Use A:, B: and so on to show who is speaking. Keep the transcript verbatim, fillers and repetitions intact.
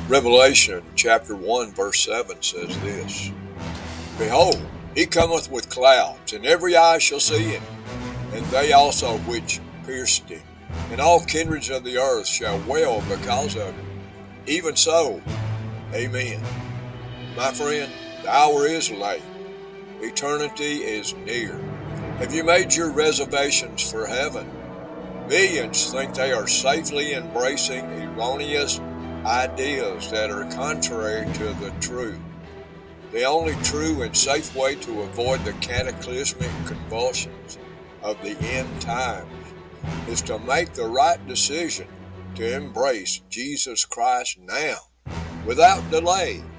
A: Revelation chapter one verse seven says this, Behold, he cometh with clouds, and every eye shall see him, and they also which pierced him, and all kindreds of the earth shall wail because of him. Even so, amen. My friend, the hour is late. Eternity is near. Have you made your reservations for heaven? Millions think they are safely embracing erroneous ideas that are contrary to the truth. The only true and safe way to avoid the cataclysmic convulsions of the end times is to make the right decision to embrace Jesus Christ now, without delay.